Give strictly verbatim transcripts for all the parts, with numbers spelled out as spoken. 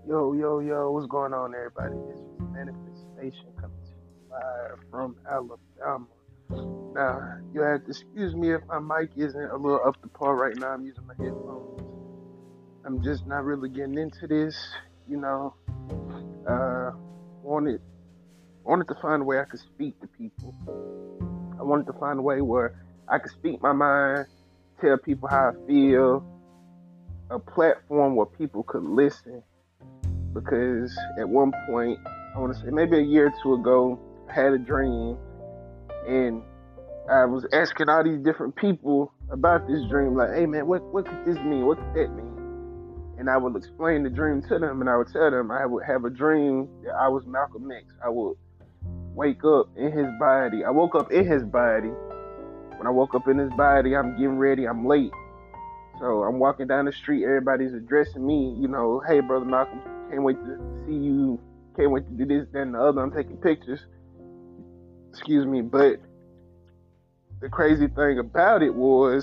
Yo, yo, yo, what's going on, everybody? This is Manifestation coming to you live from Alabama. Now, you have to excuse me if my mic isn't a little up to par right now. I'm using my headphones. I'm just not really getting into this, you know. Uh, wanted wanted to find a way I could speak to people. I wanted to find a way where I could speak my mind, tell people how I feel, a platform where people could listen because at one point, I want to say maybe a year or two ago, I had a dream and I was asking all these different people about this dream, like, hey man, what, what could this mean? What could that mean? And I would explain the dream to them and I would tell them I would have a dream that I was Malcolm X. I would wake up in his body. I woke up in his body. When I woke up in his body, I'm getting ready, I'm late. So I'm walking down the street, everybody's addressing me, you know, hey brother Malcolm, can't wait to see you, can't wait to do this, that, and the other. I'm taking pictures. Excuse me, but the crazy thing about it was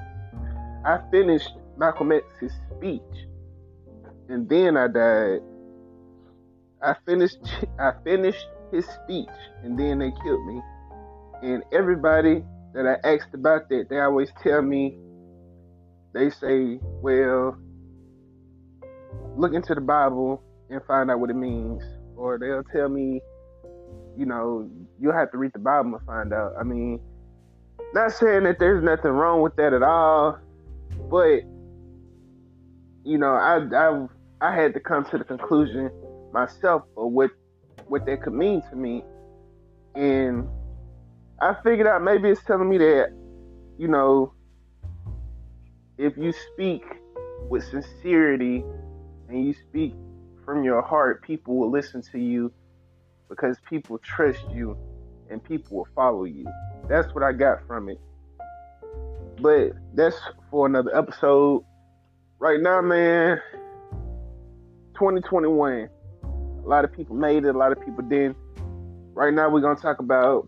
I finished Malcolm X's speech and then I died. I finished I finished his speech and then they killed me. And everybody that I asked about that, they always tell me, they say, well, look into the Bible and find out what it means. Or they'll tell me, you know, you'll have to read the Bible and find out. I mean, not saying that there's nothing wrong with that at all, but, you know, I I, I had to come to the conclusion myself of what, what that could mean to me. And I figured out maybe it's telling me that, you know, if you speak with sincerity and you speak from your heart, people will listen to you because people trust you and people will follow you. That's what I got from it. But that's for another episode. Right now, man, twenty twenty-one. A lot of people made it, a lot of people didn't. Right now we're gonna talk about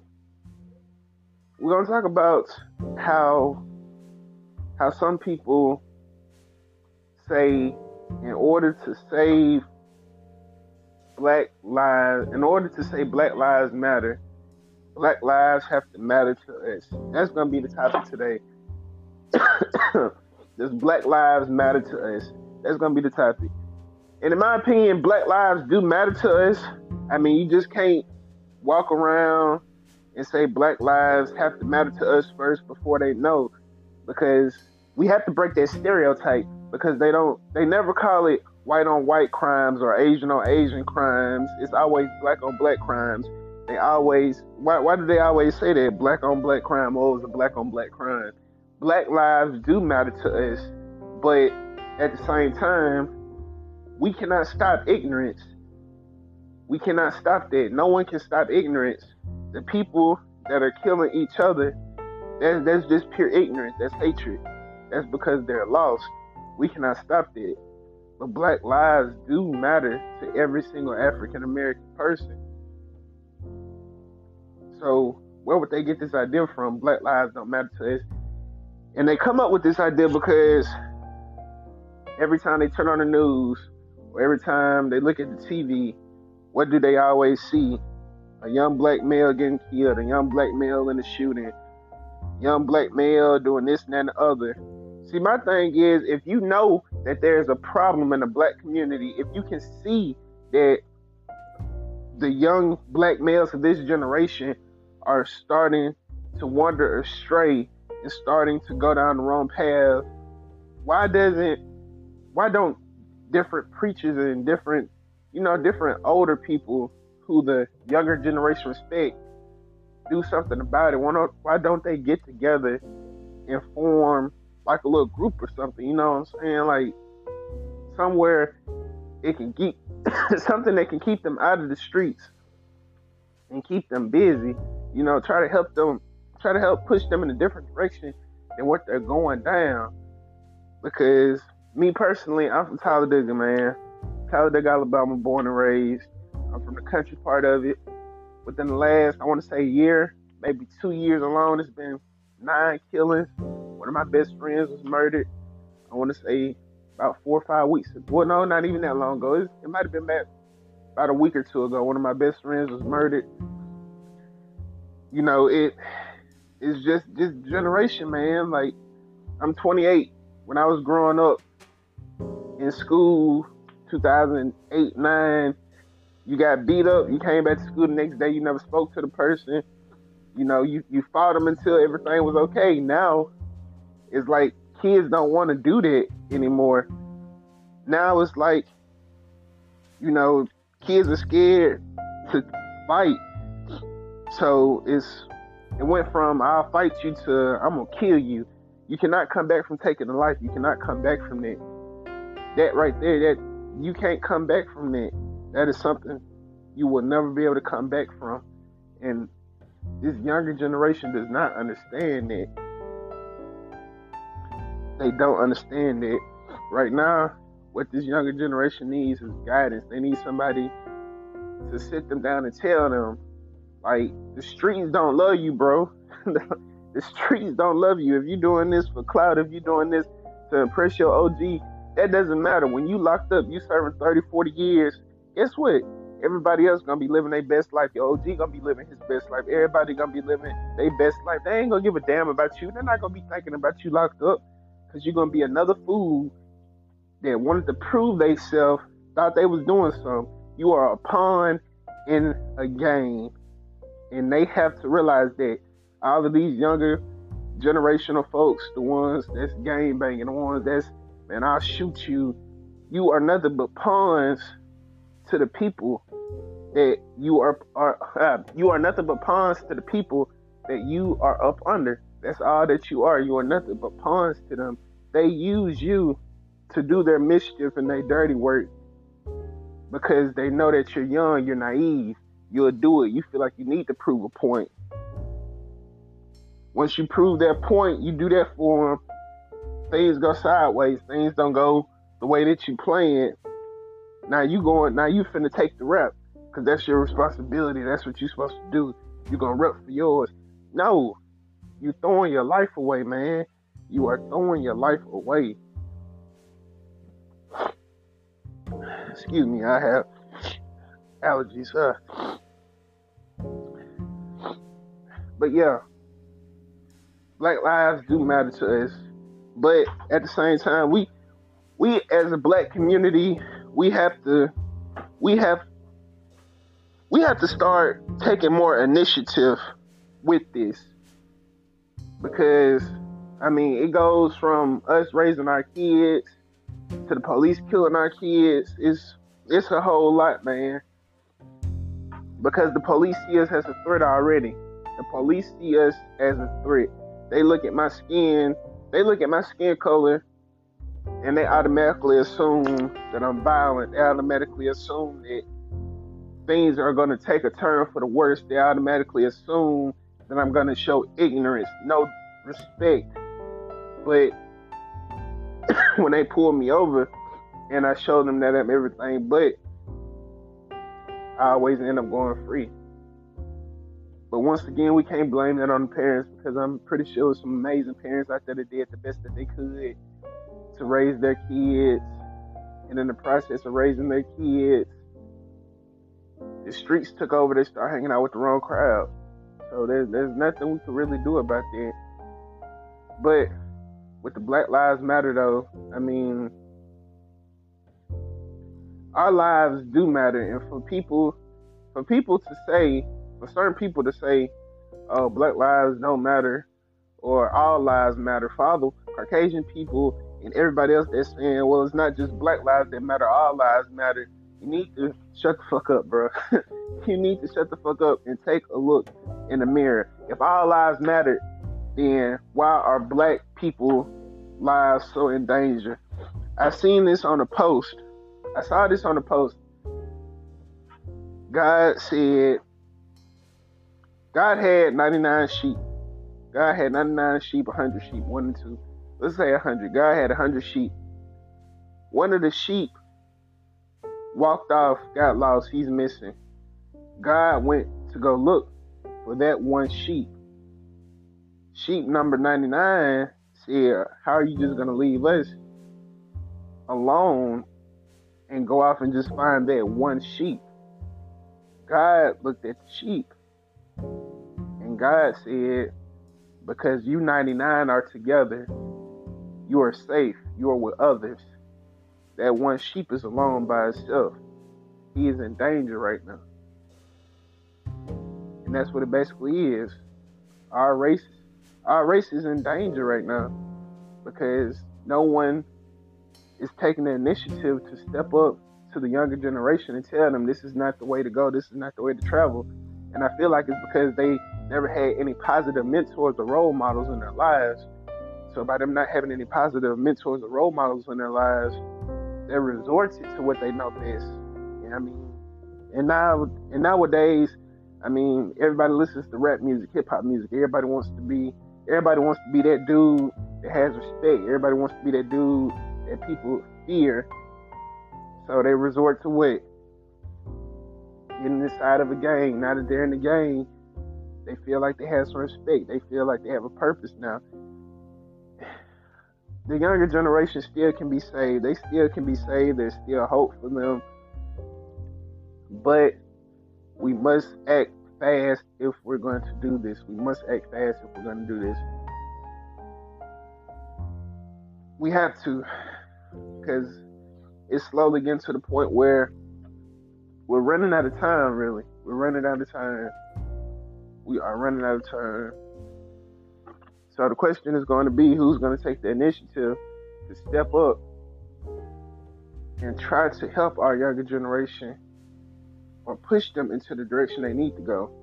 we're gonna talk about how how some people say in order to save black lives, in order to say black lives matter, black lives have to matter to us. That's going to be the topic today. Does black lives matter to us? That's going to be the topic. And in my opinion, black lives do matter to us. I mean, you just can't walk around and say black lives have to matter to us first before they know, because we have to break that stereotype, because they don't, they never call it white on white crimes or Asian on Asian crimes. It's always black on black crimes. They always, why, why do they always say that? Black on black crime, oh, it's a black on black crime. Black lives do matter to us, but at the same time, we cannot stop ignorance. We cannot stop that. No one can stop ignorance. The people that are killing each other, that's, that's just pure ignorance. That's hatred. That's because they're lost. We cannot stop that. But black lives do matter to every single African American person. So where would they get this idea from? Black lives don't matter to us. And they come up with this idea because every time they turn on the news or every time they look at the T V, what do they always see? A young black male getting killed, a young black male in a shooting, young black male doing this and that and the other. See, my thing is, if you know that there's a problem in the black community, if you can see that the young black males of this generation are starting to wander astray and starting to go down the wrong path, why doesn't, why don't different preachers and different, you know, different older people who the younger generation respect do something about it? Why don't, why don't they get together and form like a little group or something, you know what I'm saying? Like somewhere it can keep something that can keep them out of the streets and keep them busy, you know, try to help them, try to help push them in a different direction than what they're going down. Because me personally, I'm from Talladega, man. Talladega, Alabama, born and raised. I'm from the country part of it. Within the last, I want to say year, maybe two years alone, it's been nine killings. One of my best friends was murdered. I want to say about four or five weeks. Well, no, not even that long ago. It, it might have been back about a week or two ago. One of my best friends was murdered. You know, it it's just just generation, man. Like, I'm twenty-eight. When I was growing up in school, two thousand eight, nine, you got beat up. You came back to school the next day. You never spoke to the person. You know, you, you fought them until everything was okay. Now, it's like kids don't want to do that anymore. Now it's like, you know, kids are scared to fight. So it's it went from I'll fight you to I'm gonna kill you. You cannot come back from taking a life. You cannot come back from that. That right there, that you can't come back from that. That is something you will never be able to come back from. And this younger generation does not understand that. They don't understand that. Right now, what this younger generation needs is guidance. They need somebody to sit them down and tell them, like, the streets don't love you, bro. The streets don't love you. If you're doing this for clout, if you're doing this to impress your O G, that doesn't matter. When you locked up, you serving thirty, forty years, guess what? Everybody else gonna be living their best life. Your O G gonna be living his best life. Everybody gonna be living their best life. They ain't gonna give a damn about you. They're not gonna be thinking about you locked up, because you're gonna be another fool that wanted to prove themselves, thought they was doing something. You are a pawn in a game. And they have to realize that all of these younger generational folks, the ones that's gang banging, the ones that's, man, I'll shoot you, you are nothing but pawns to the people that you are, are uh, you are nothing but pawns to the people that you are up under. That's all that you are. You are nothing but pawns to them. They use you to do their mischief and their dirty work because they know that you're young, you're naive. You'll do it. You feel like you need to prove a point. Once you prove that point, you do that for them, things go sideways. Things don't go the way that you planned. Now you going, now you finna take the rep, because that's your responsibility. That's what you're supposed to do. You're gonna rep for yours. No, you throwing your life away, man. You are throwing your life away. Excuse me, I have allergies, huh? But yeah, Black lives do matter to us. But at the same time, we we as a Black community, we have to we have we have to start taking more initiative with this. Because I mean, it goes from us raising our kids to the police killing our kids. It's it's a whole lot, man. Because the police see us as a threat already. The police see us as a threat. They look at my skin, they look at my skin color, and they automatically assume that I'm violent. They automatically assume that things are going to take a turn for the worse. They automatically assume that I'm going to show ignorance, no respect. But when they pull me over and I show them that I'm everything but, I always end up going free. But once again, we can't blame that on the parents, because I'm pretty sure there's some amazing parents out there that did the best that they could to raise their kids. And in the process of raising their kids, the streets took over. They started hanging out with the wrong crowd. So there's, there's nothing we can really do about that. But with the Black Lives Matter, though, I mean, our lives do matter. And for people, for people to say, for certain people to say, oh, Black lives don't matter, or all lives matter, for all the Caucasian people and everybody else that's saying, well, it's not just Black lives that matter, all lives matter, you need to shut the fuck up, bro. You need to shut the fuck up and take a look in the mirror. If all lives matter, then why are Black people lives so in danger? I seen this on a post. I saw this on a post. God said, God had ninety-nine sheep. God had ninety-nine sheep, one hundred sheep, one and two. Let's say one hundred. God had one hundred sheep. One of the sheep walked off, got lost, he's missing. God went to go look for that one sheep. Sheep number ninety-nine said, how are you just going to leave us alone and go off and just find that one sheep. God looked at the sheep and God said, because you ninety-nine are together, you are safe, you are with others. That one sheep is alone by itself. He is in danger right now. And that's what it basically is. Our race, our race is in danger right now because no one is taking the initiative to step up to the younger generation and tell them this is not the way to go, this is not the way to travel. And I feel like it's because they never had any positive mentors or role models in their lives. So by them not having any positive mentors or role models in their lives, they resorted to what they know best. You know what I mean? And now, and nowadays, I mean, everybody listens to rap music, hip hop music. Everybody wants to be, everybody wants to be that dude that has respect. Everybody wants to be that dude that people fear. So they resort to what? Getting inside of a gang. Now that they're in the gang, they feel like they have some respect. They feel like they have a purpose now. The younger generation still can be saved. They still can be saved. There's still hope for them. But we must act fast if we're going to do this. We must act fast if we're going to do this. We have to, because it's slowly getting to the point where we're running out of time, really. We're running out of time. We are running out of time. So the question is going to be, who's going to take the initiative to step up and try to help our younger generation or push them into the direction they need to go.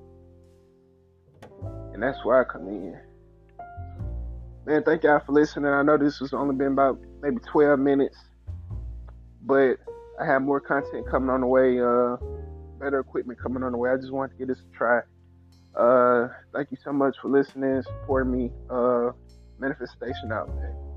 And that's where I come in. Man, thank y'all for listening. I know this has only been about maybe twelve minutes, but I have more content coming on the way, uh, better equipment coming on the way. I just wanted to give this a try. Uh, thank you so much for listening, supporting me. Uh, Manifestation out, man.